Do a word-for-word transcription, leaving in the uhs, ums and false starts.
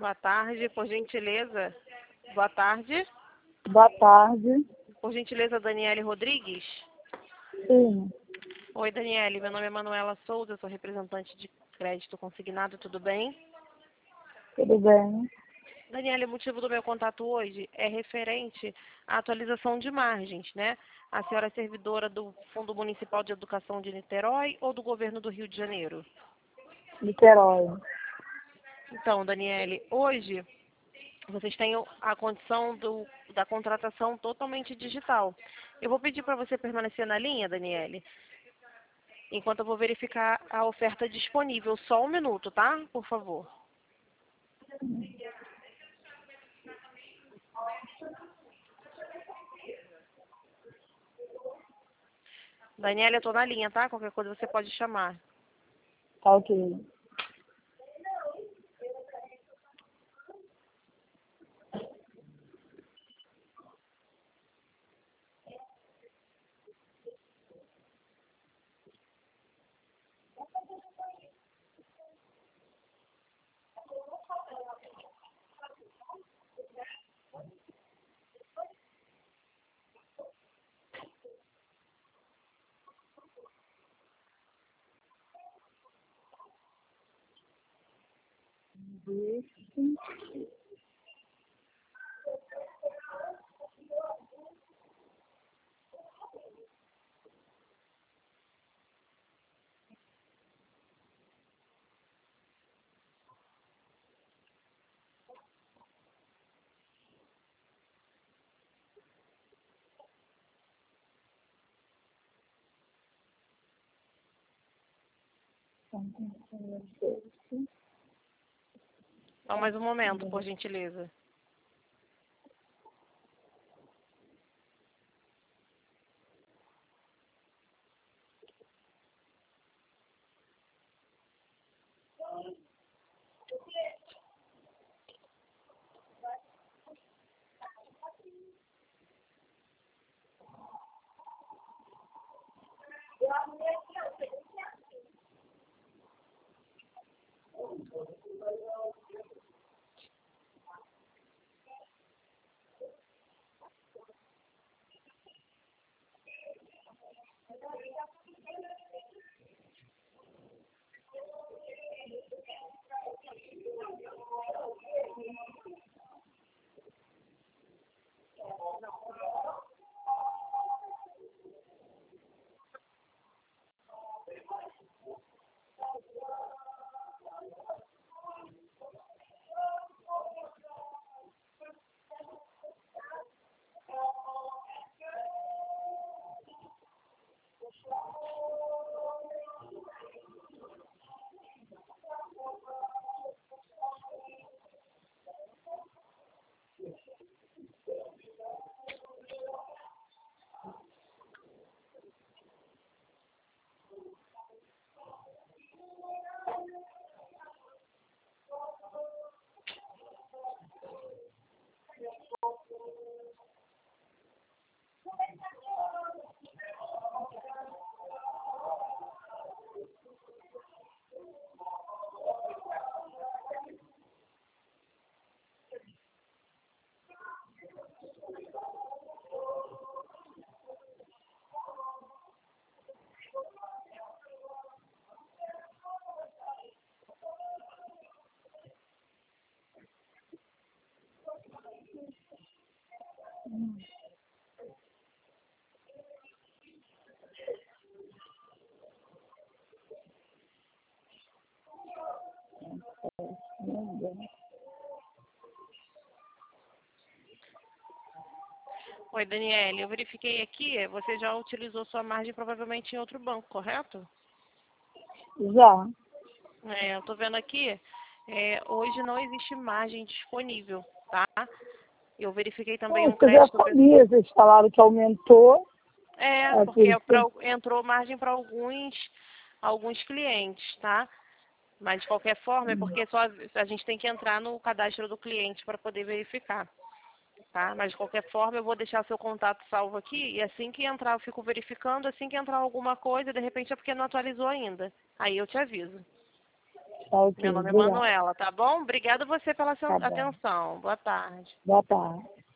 Boa tarde, por gentileza. Boa tarde. Boa tarde. Por gentileza, Daniele Rodrigues. Sim. Oi, Daniele. Meu nome é Manuela Souza, sou representante de crédito consignado, tudo bem? Tudo bem. Daniele, o motivo do meu contato hoje é referente à atualização de margens, né? A senhora é servidora do Fundo Municipal de Educação de Niterói ou do Governo do Rio de Janeiro? Niterói. Então, Daniele, hoje vocês têm a condição do, da contratação totalmente digital. Eu vou pedir para você permanecer na linha, Daniele, enquanto eu vou verificar a oferta disponível. Só um minuto, tá? Por favor. Daniele, eu estou na linha, tá? Qualquer coisa você pode chamar. Tá ok. Só mais um momento, por gentileza. Oi, Daniele, eu verifiquei aqui, você já utilizou sua margem provavelmente em outro banco, correto? Já. É, eu estou vendo aqui, é, hoje não existe margem disponível, tá? Eu verifiquei também um Isso eu já crédito... sabia, vocês falaram que aumentou. É, É por porque é isso pra- que... entrou margem para alguns, alguns clientes, tá? Mas de qualquer forma é porque só a gente tem que entrar no cadastro do cliente para poder verificar, tá? Mas de qualquer forma eu vou deixar seu contato salvo aqui e assim que entrar eu fico verificando, assim que entrar alguma coisa, de repente é porque não atualizou ainda. Aí eu te aviso. Tá ok. Meu nome é Obrigada. Manuela, tá bom? Obrigada você pela sua Tá bom. atenção. Boa tarde. Boa tarde.